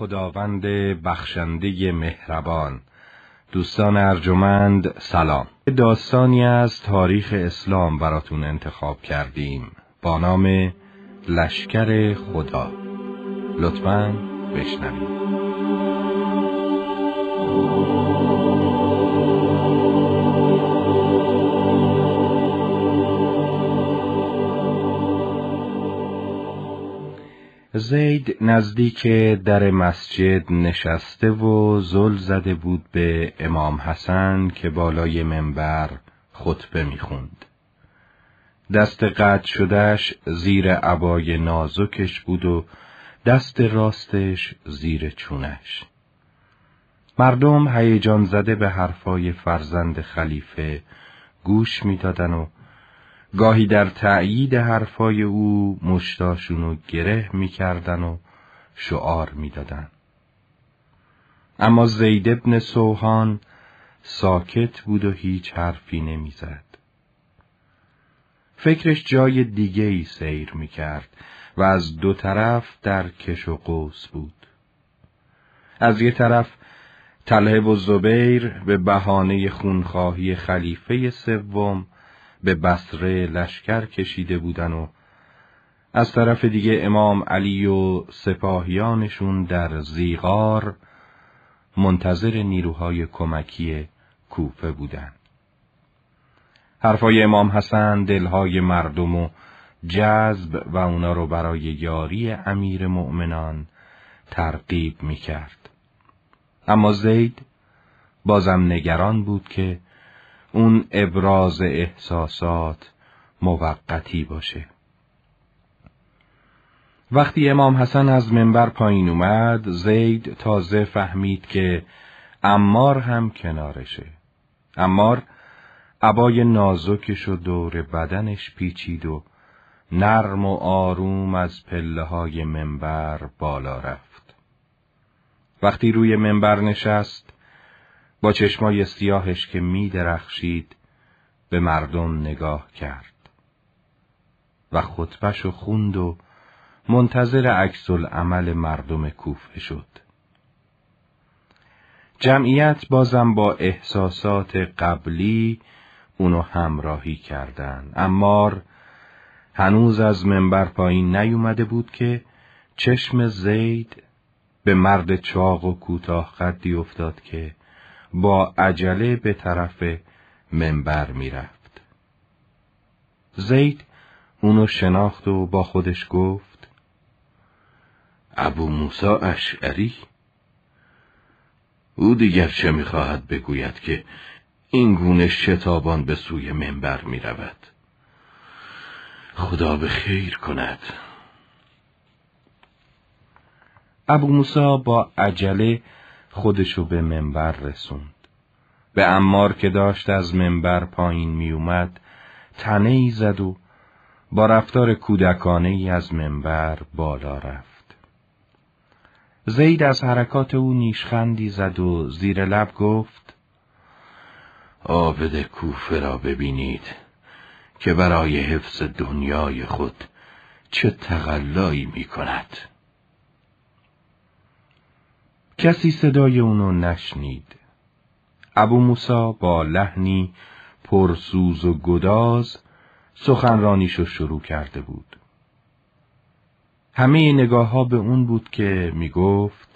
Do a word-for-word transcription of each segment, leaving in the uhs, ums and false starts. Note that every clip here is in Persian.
خداوند بخشنده مهربان. دوستان ارجمند سلام. داستانی از تاریخ اسلام براتون انتخاب کردیم با نام لشکر خدا. لطفاً بشنوید. زید نزدیک در مسجد نشسته و زل زده بود به امام حسن که بالای منبر خطبه میخوند. دست قطع شدهش زیر عبای نازکش بود و دست راستش زیر چونش. مردم هیجان زده به حرفای فرزند خلیفه گوش میدادن و گاهی در تأیید حرفای او مشتاشونو گره میکردن و شعار میدادن. اما زید ابن سوحان ساکت بود و هیچ حرفی نمیزد. فکرش جای دیگه ای سیر میکرد و از دو طرف در کش و قوس بود. از یه طرف طلحه و زبیر به بهانه خونخواهی خلیفه سوم به بصره لشکر کشیده بودن و از طرف دیگه امام علی و سپاهیانشون در زیغار منتظر نیروهای کمکی کوفه بودن. حرفای امام حسن دلهای مردم و جذب و اونا رو برای یاری امیر مؤمنان ترغیب میکرد. اما زید بازم نگران بود که اون ابراز احساسات موقتی باشه. وقتی امام حسن از منبر پایین اومد، زید تازه فهمید که عمار هم کنارشه. عمار عبای نازکش و دور بدنش پیچید و نرم و آروم از پله های منبر بالا رفت. وقتی روی منبر نشست، با چشمای سیاهش که می درخشید به مردم نگاه کرد و خطبه‌شو خوند و منتظر عکس العمل مردم کوفه شد. جمعیت بازم با احساسات قبلی اونو همراهی کردن. عمار هنوز از منبر پایین نیومده بود که چشم زید به مرد چاق و کوتاه قدی افتاد که با عجله به طرف منبر می رفت. زید اونو شناخت و با خودش گفت: ابو موسی اشعری؟ او دیگر چه می خواهد بگوید که این گونه شتابان به سوی منبر می رود؟ خدا به خیر کند. ابو موسی با عجله خودشو به منبر رسوند. به عمار که داشت از منبر پایین می اومد تنه‌ای زد و با رفتار کودکانه ای از منبر بالا رفت. زید از حرکات او نیشخندی زد و زیر لب گفت: عابد کوفه را ببینید که برای حفظ دنیای خود چه تقلایی می کند. کسی صدای اونو نشنید. ابو موسی با لحنی پرسوز و گداز سخنرانیشو شروع کرده بود. همه نگاه ها به اون بود که می گفت: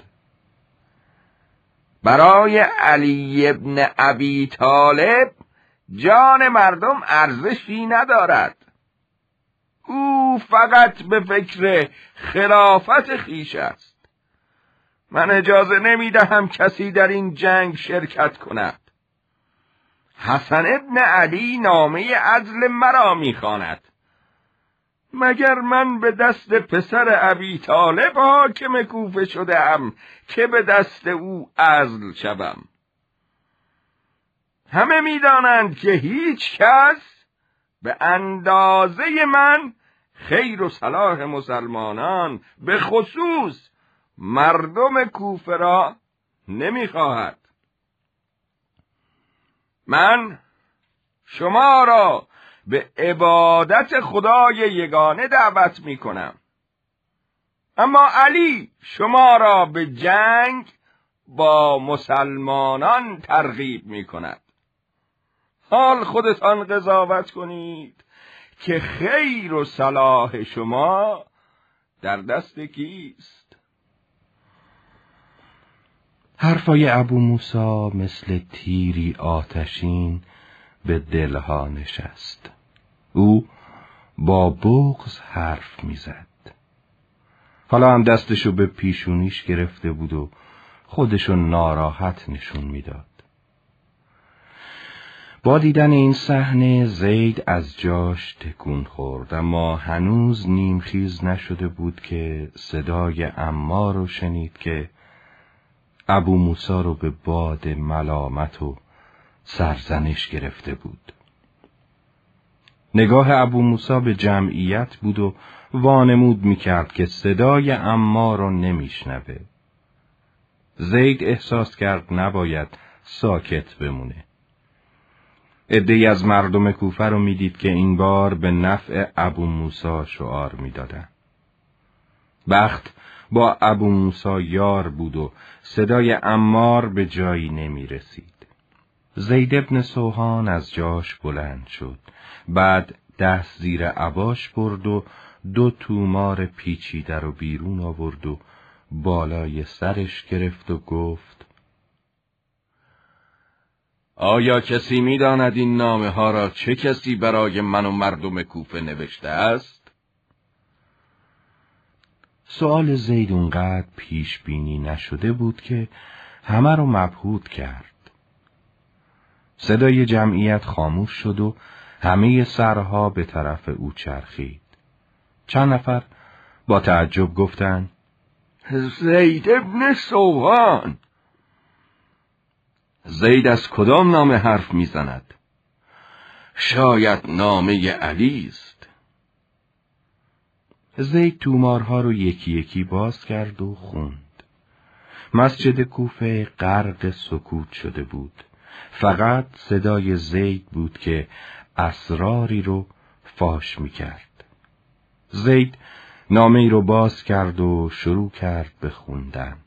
برای علی ابن ابی طالب جان مردم ارزشی ندارد. او فقط به فکر خلافت خویش است. من اجازه نمی دهم کسی در این جنگ شرکت کند. حسن ابن علی نامه عزل مرا می خواند. مگر من به دست پسر ابی طالب حاکم کوفه شده‌ام که به دست او عزل شوم؟ همه می دانند که هیچ کس به اندازه من خیر و صلاح مسلمانان به خصوص مردم کوفه را نمی خواهد. من شما را به عبادت خدای یگانه دعوت می کنم. اما علی شما را به جنگ با مسلمانان ترغیب می کند. حال خودتان قضاوت کنید که خیر و صلاح شما در دست کیست؟ حرفای ابو موسی مثل تیری آتشین به دلها نشست. او با بغض حرف میزد. حالا هم دستشو به پیشونیش گرفته بود و خودشو ناراحت نشون میداد. با دیدن این صحنه زید از جاش تکون خورد، اما هنوز نیمخیز نشده بود که صدای عمار رو شنید که ابو موسی رو به باد ملامت و سرزنش گرفته بود. نگاه ابو موسی به جمعیت بود و وانمود میکرد که صدای عمار رو نمیشنوه. زید احساس کرد نباید ساکت بمونه. عده‌ای از مردم کوفه رو میدید که این بار به نفع ابو موسی شعار میدادن. بخت با ابو موسی یار بود و صدای عمار به جایی نمی رسید. زید ابن سوحان از جاش بلند شد. بعد دست زیر عباش برد و دو تومار پیچیده رو بیرون آورد و بالای سرش گرفت و گفت: آیا کسی می داند این نامه ها را چه کسی برای من و مردم کوفه نوشته است؟ سؤال زید اونقدر پیش بینی نشده بود که همه رو مبهوت کرد. صدای جمعیت خاموش شد و همه سرها به طرف او چرخید. چند نفر با تعجب گفتند: زید ابن سوحان. زید از کدام نامه حرف میزند؟ شاید نامه علی است. زید تومارها رو یکی یکی باز کرد و خوند. مسجد کوفه غرق سکوت شده بود. فقط صدای زید بود که اسراری رو فاش میکرد. زید نامه ای رو باز کرد و شروع کرد به خوندن.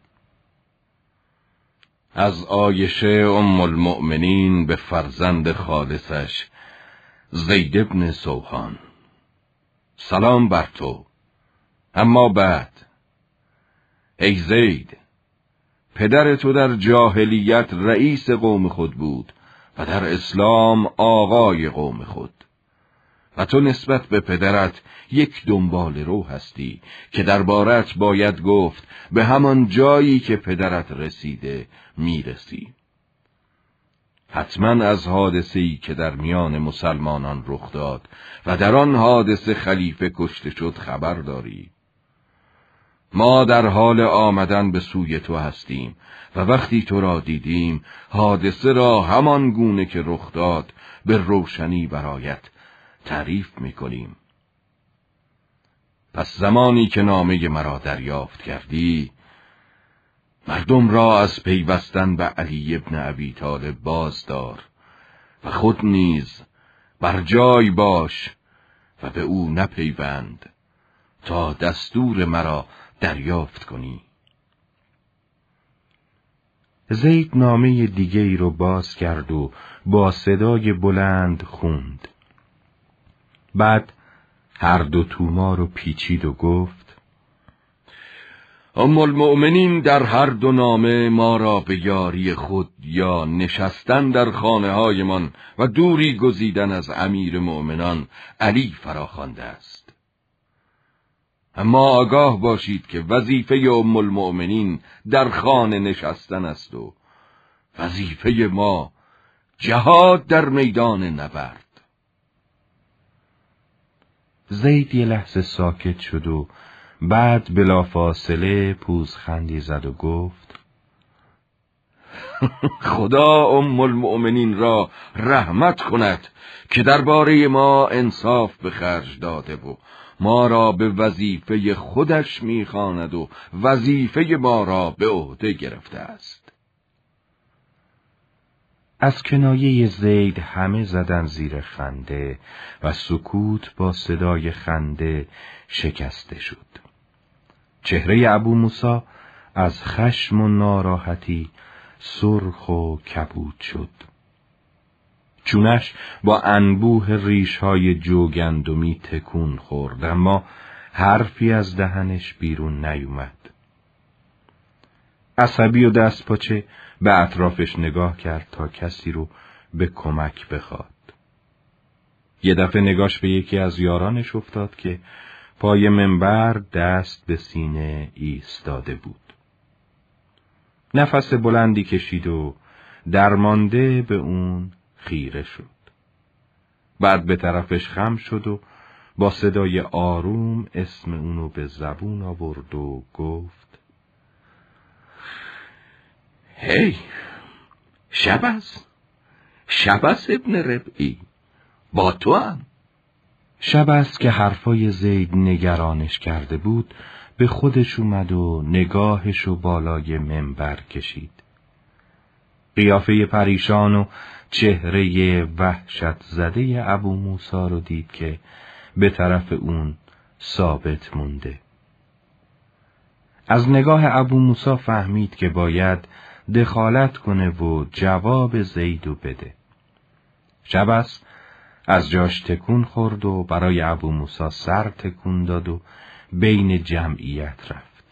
از عایشه ام المؤمنین به فرزند خالصش زید ابن سوحان. سلام بر تو. اما بعد، ای زید، پدر تو در جاهلیت رئیس قوم خود بود و در اسلام آقای قوم خود، و تو نسبت به پدرت یک دنبال رو هستی که دربارت باید گفت به همان جایی که پدرت رسیده میرسی. حتما از حادثه‌ای که در میان مسلمانان رخ داد و در آن حادثه خلیفه کشته شد خبر داری. ما در حال آمدن به سوی تو هستیم و وقتی تو را دیدیم حادثه را همان گونه که رخ داد به روشنی برایت تعریف می‌کنیم. پس زمانی که نامه مرا دریافت کردی، مردم را از پیوستن به علی ابن ابی طالب باز دار و خود نیز بر جای باش و به او نپیوند تا دستور مرا دریافت کنی. زید نامه دیگه ای رو باز کرد و با صدای بلند خوند. بعد هر دو تومار رو پیچید و گفت: ام المؤمنین در هر دو نامه ما را به یاری خود یا نشستن در خانه هایمان و دوری گزیدن از امیر مؤمنان علی فراخوانده است. اما آگاه باشید که وظیفه ام المؤمنین در خانه نشستن است و وظیفه ما جهاد در میدان نبرد. زید یه لحظه ساکت شد و بعد بلافاصله پوزخندی زد و گفت: خدا ام المؤمنین را رحمت کند که درباره ما انصاف به خرج داده و ما را به وظیفه خودش میخواند و وظیفه ما را به عهده گرفته است. از کنایه زید همه زدن زیر خنده و سکوت با صدای خنده شکسته شد. چهره ابو موسی از خشم و ناراحتی سرخ و کبود شد. چونش با انبوه ریش‌های جوگندمی تکون خورد، اما حرفی از دهنش بیرون نیومد. عصبی و دست پاچه به اطرافش نگاه کرد تا کسی رو به کمک بخواد. یه دفعه نگاش به یکی از یارانش افتاد که پای منبر دست به سینه ایستاده بود. نفس بلندی کشید و درمانده به اون خیره شد. بعد به طرفش خم شد و با صدای آروم اسم اونو به زبون آورد و گفت: هی شبس شبس ابن ربعی، با تو هم. شبس که حرفای زید نگرانش کرده بود به خودش اومد و نگاهشو بالای منبر کشید. قیافه پریشان و چهره وحشت زده ابو موسی رو دید که به طرف اون ثابت مونده. از نگاه ابو موسی فهمید که باید دخالت کنه و جواب زیدو بده. شبس از جاش تکون خورد و برای ابو موسی سر تکون داد و بین جمعیت رفت.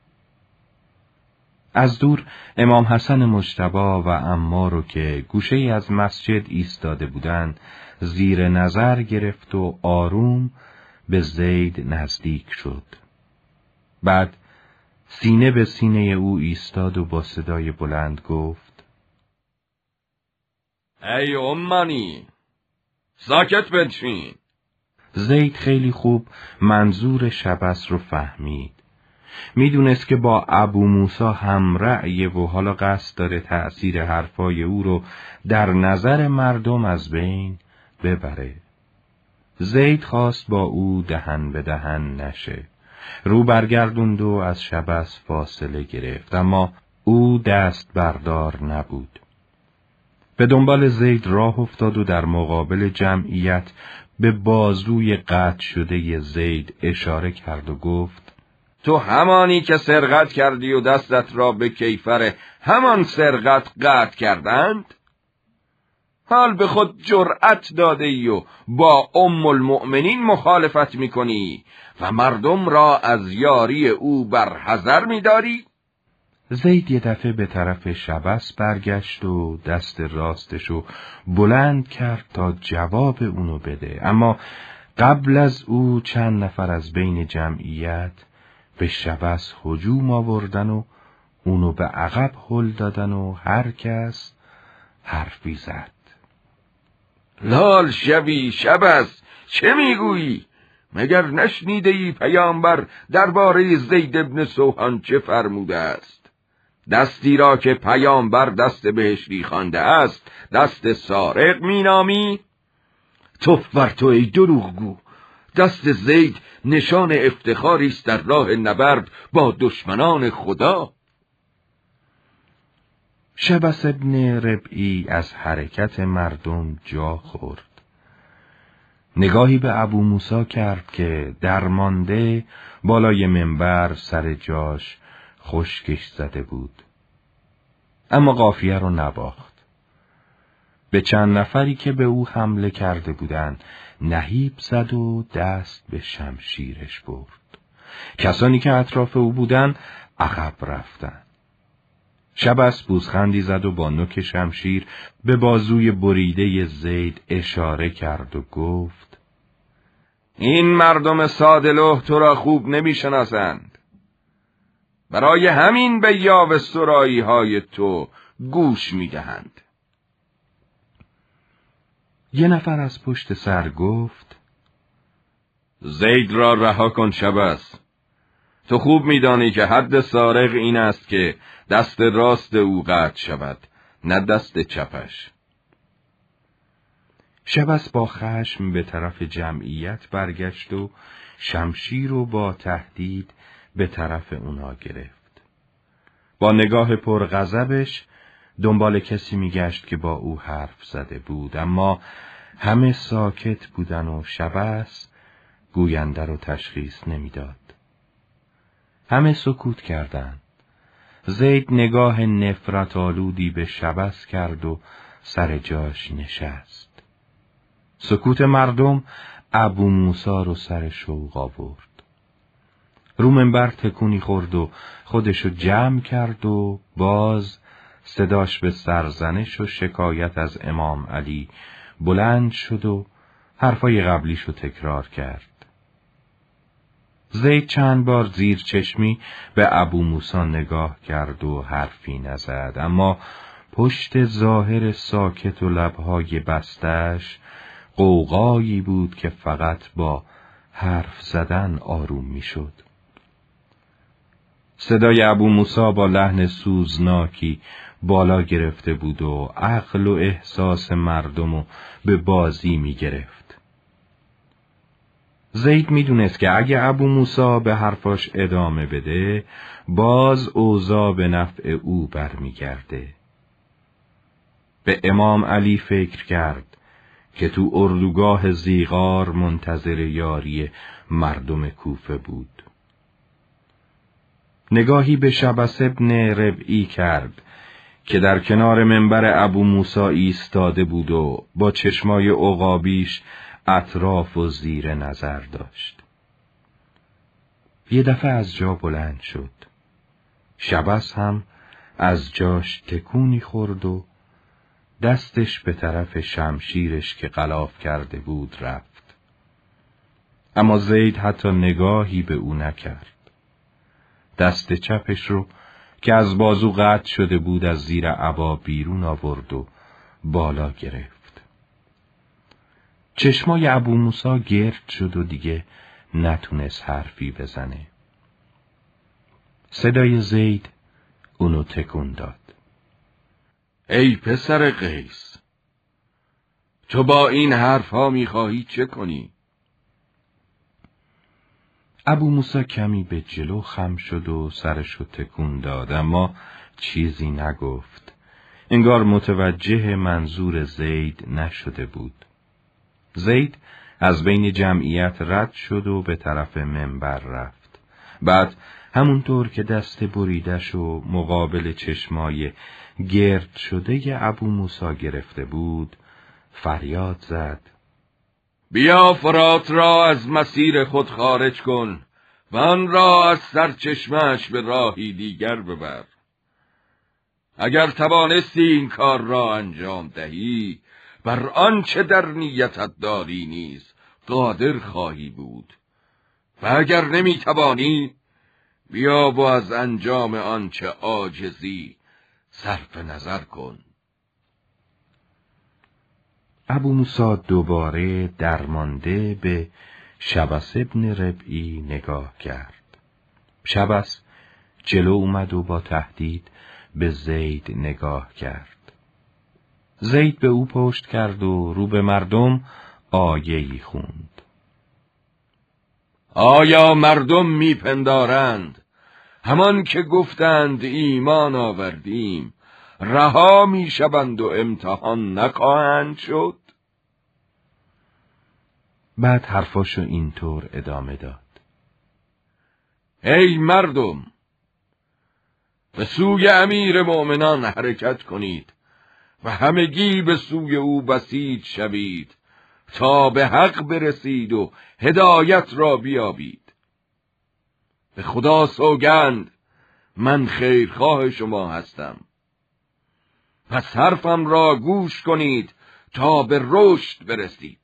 از دور امام حسن مجتبی و عمار رو که گوشه ای از مسجد ایستاده بودند زیر نظر گرفت و آروم به زید نزدیک شد. بعد سینه به سینه او ایستاد و با صدای بلند گفت: ای امانی، ساکت بنشین. زید خیلی خوب منظور شبس رو فهمید. میدونست که با ابو موسی هم رأیه و حالا قصد داره تأثیر حرفای او رو در نظر مردم از بین ببره. زید خواست با او دهن به دهن نشه. رو برگردوند و از شبس فاصله گرفت، اما او دست بردار نبود. به دنبال زید راه افتاد و در مقابل جمعیت به بازوی قطع شده زید اشاره کرد و گفت: تو همانی که سرقت کردی و دستت را به کیفر همان سرقت قطع کردند؟ حال به خود جرأت داده ای و با ام المؤمنین مخالفت میکنی و مردم را از یاری او برحذر میداری؟ زید یه دفعه به طرف شبس برگشت و دست راستشو بلند کرد تا جواب اونو بده، اما قبل از او چند نفر از بین جمعیت به شبس هجوم آوردن و اونو به عقب هل دادن و هر کس حرفی زد. لال شوی شبس، چه میگویی؟ مگر نشنیده ای پیامبر درباره زید ابن سوحان چه فرموده است؟ دستی را که پیامبر دست بهشتی خوانده است دست سارق مینامی؟ توف بر تو ای دروغگو! دست زید نشان افتخاری است در راه نبرد با دشمنان خدا. شبس ابن ربعی از حرکت مردم جا خورد. نگاهی به ابو موسی کرد که درمانده بالای منبر سر جاش خشکش زده بود، اما قافیه رو نباخت. به چند نفری که به او حمله کرده بودند نهیب زد و دست به شمشیرش برد. کسانی که اطراف او بودند عقب رفتند. شبس بوزخندی زد و با نوک شمشیر به بازوی بریده زید اشاره کرد و گفت: این مردم سادلوه تو را خوب نمیشناسند، برای همین به یاوه سرایی های تو گوش میدهند. یه نفر از پشت سر گفت: زید را رها کن شبس، تو خوب میدانی که حد سارق این است که دست راست او قطع شود، نه دست چپش. شبس با خشم به طرف جمعیت برگشت و شمشیر رو با تهدید به طرف اونا گرفت. با نگاه پرغضبش دنبال کسی میگشت که با او حرف زده بود، اما همه ساکت بودن و شبس گوینده رو تشخیص نمیداد. همه سکوت کردند. زید نگاه نفرت آلودی به شبس کرد و سر جاش نشست. سکوت مردم ابو موسی رو سر شوق آورد. رو منبر تکونی خورد و خودشو جمع کرد و باز صداش به سرزنش و شکایت از امام علی بلند شد و حرفای قبلیشو تکرار کرد. زید چند بار زیر چشمی به ابو موسی نگاه کرد و حرفی نزد، اما پشت ظاهر ساکت و لبهای بستش غوغایی بود که فقط با حرف زدن آروم میشد. صدای ابو موسی با لحن سوزناکی بالا گرفته بود و عقل و احساس مردمو به بازی می گرفت. زید می دونست که اگه ابو موسی به حرفاش ادامه بده باز اوضاع به نفع او برمی گرده. به امام علی فکر کرد که تو اردوگاه زیغار منتظر یاری مردم کوفه بود. نگاهی به شبس ابن ربعی کرد که در کنار منبر ابو موسی ایستاده بود و با چشمای عقابیش اطراف و زیر نظر داشت. یه دفعه از جا بلند شد. شبس هم از جاش تکونی خورد و دستش به طرف شمشیرش که غلاف کرده بود رفت. اما زید حتی نگاهی به او نکرد. دست چپش رو که از بازو قطع شده بود از زیر عبا بیرون آورد و بالا گرفت. چشمای ابو موسی گرد شد و دیگه نتونست حرفی بزنه. صدای زید اونو تکون داد. ای پسر قیس، تو با این حرفها میخواهی چه کنی؟ ابو موسی کمی به جلو خم شد و سرشو تکون داد، اما چیزی نگفت. انگار متوجه منظور زید نشده بود. زید از بین جمعیت رد شد و به طرف منبر رفت. بعد همونطور که دست بریدش و مقابل چشمای گرد شده ابو موسی گرفته بود فریاد زد: بیا فرات را از مسیر خود خارج کن و آن را از سرچشمش به راهی دیگر ببر. اگر توانستی این کار را انجام دهی بر آنچه در نیتت داری نیز قادر خواهی بود، و اگر نمیتوانی بیا و از انجام آنچه عاجزی صرف نظر کن. ابو موسی دوباره درمانده به شبس ابن ربعی نگاه کرد. شبس جلو اومد و با تهدید به زید نگاه کرد. زید به او پشت کرد و رو به مردم آیه‌ای خوند. آیا مردم میپندارند همان که گفتند ایمان آوردیم رها میشوند و امتحان نخواهند شد؟ بعد حرفاشو اینطور ادامه داد: ای مردم، به سوی امیر مؤمنان حرکت کنید و همگی به سوی او بسیج شوید تا به حق برسید و هدایت را بیابید. به خدا سوگند من خیرخواه شما هستم. پس حرفم را گوش کنید تا به رشد برسید.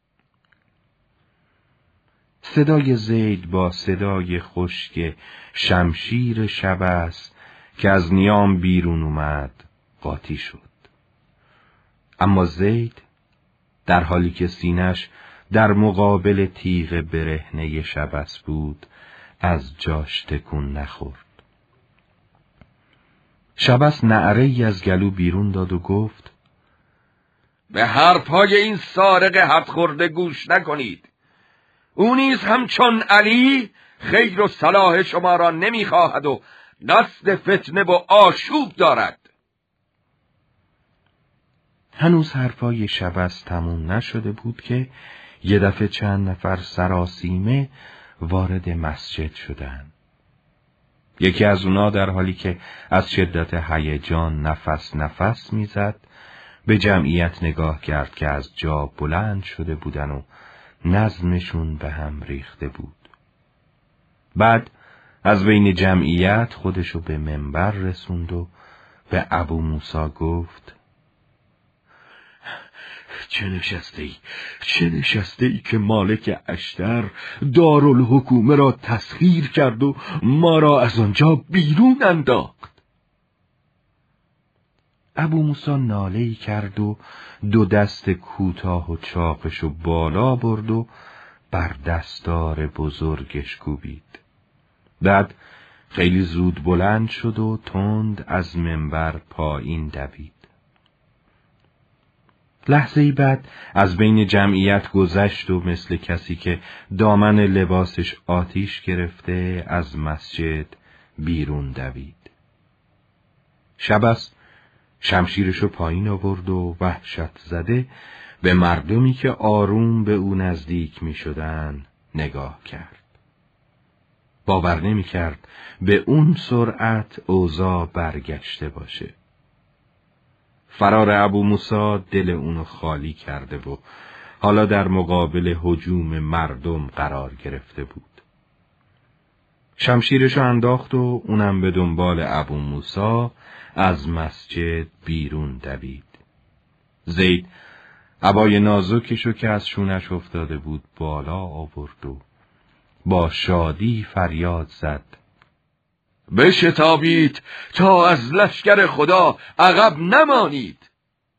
صدای زید با صدای خشک شمشیر شبس که از نیام بیرون اومد قاطی شد. اما زید در حالی که سینش در مقابل تیغ برهنه شبس بود از جاش تکون نخورد. شبس نعره‌ای از گلو بیرون داد و گفت: به حرفهای این سارق حد خورده گوش نکنید. او نیز همچون علی خیر و صلاح شما را نمیخواهد و قصد فتنه و آشوب دارد. هنوز حرفای شبس تموم نشده بود که یه دفعه چند نفر سراسیمه وارد مسجد شدند. یکی از اونا در حالی که از شدت هیجان نفس نفس میزد به جمعیت نگاه کرد که از جا بلند شده بودن و نظمشون به هم ریخته بود. بعد از بین جمعیت خودشو به منبر رسوند و به ابو موسی گفت: چه نشسته ای؟ چه نشسته ای که مالک اشتر دارالحکومه را تسخیر کرد و ما را از آنجا بیرون انداخت؟ ابو موسی ناله‌ای کرد و دو دست کوتاه و چاقشو بالا برد و بر دستار بزرگش کوبید. بعد خیلی زود بلند شد و تند از منبر پایین دوید. لحظه ای بعد از بین جمعیت گذشت و مثل کسی که دامن لباسش آتیش گرفته از مسجد بیرون دوید. شبس شمشیرشو پایین آورد و وحشت زده به مردمی که آروم به او نزدیک می شدن نگاه کرد. باور نمی کرد به اون سرعت اوضاع برگشته باشه. فرار ابو موسی دل اونو خالی کرده و حالا در مقابل هجوم مردم قرار گرفته بود. شمشیرشو انداخت و اونم به دنبال ابو موسی از مسجد بیرون دوید. زید عبای نازکشو که از شونش افتاده بود بالا آورد و با شادی فریاد زد: بشتابید تا از لشکر خدا عقب نمانید.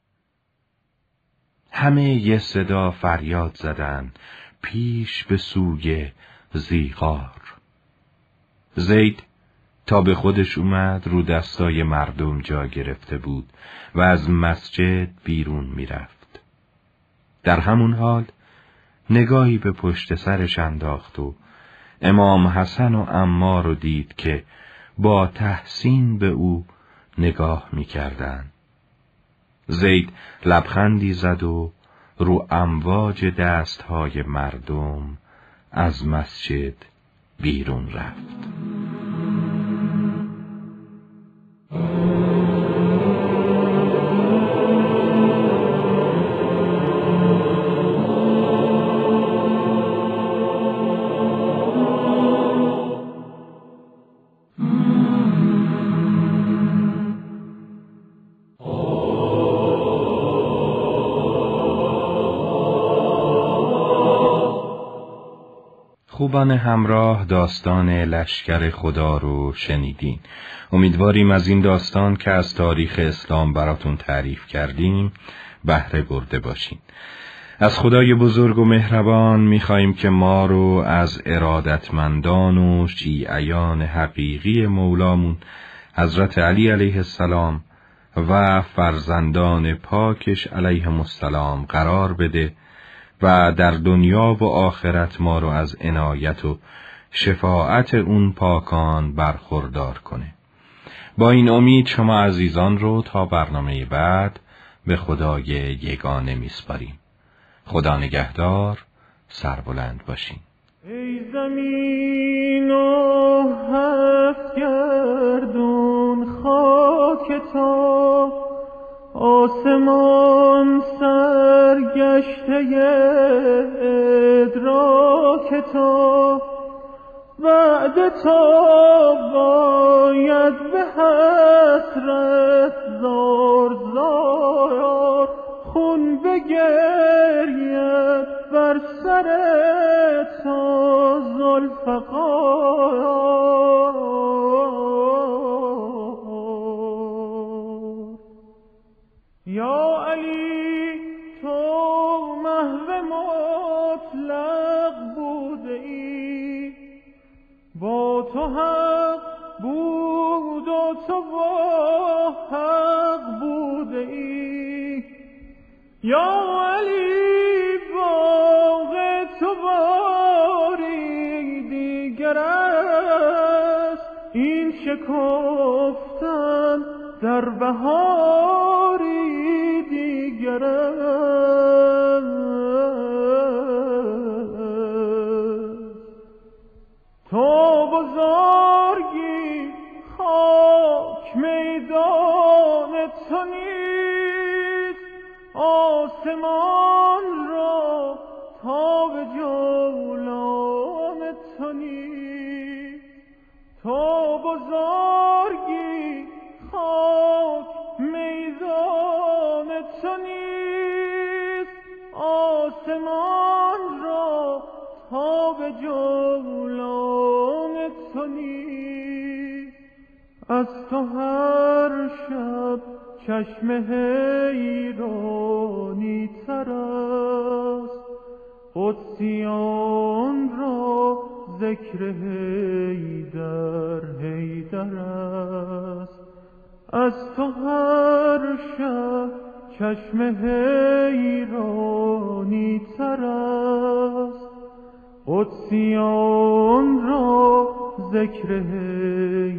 همه یه صدا فریاد زدن پیش به سوی ذیغار. زید تا به خودش اومد رو دستای مردم جا گرفته بود و از مسجد بیرون میرفت. در همون حال نگاهی به پشت سرش انداخت و امام حسن و عمار رو دید که با تحسین به او نگاه می‌کردن. زید لبخندی زد و رو امواج دستهای مردم از مسجد بیرون رفت. خوبان همراه داستان لشکر خدا رو شنیدین. امیدواریم از این داستان که از تاریخ اسلام براتون تعریف کردیم بهره برده باشین. از خدای بزرگ و مهربان میخواییم که ما رو از ارادتمندان و شیعیان حقیقی مولامون حضرت علی علیه السلام و فرزندان پاکش علیهم السلام قرار بده و در دنیا و آخرت ما رو از عنایت و شفاعت اون پاکان برخوردار کنه. با این امید شما عزیزان رو تا برنامه بعد به خدای یگانه میسپاریم. خدا نگهدار، سربلند باشین. ای زمین و هفت گردون خاک تا، آسمان سرگشته ادراک تا، وعده تا باید به حسرت زار زار، خون بگرید بر سر تا ذوالفقار. یا علی تو محو مطلق بوده ای، با تو حق بود و تو با حق بوده ای. یا علی باغ تو باری دیگر است، این شکفتن در بهاری دیگر است. تو بزرگی آسمان را تا به جولان تو نیست، تو بزرگی خاک میدان تو نیست، آسمان را تا به جولان تو نیست. از تو هر شب چشم حیرانی تر است، قدسیان را ذکر حیدر حیدر است. از تو هر شب چشم حیرانی تر است، قدسیان را ذکر حیدر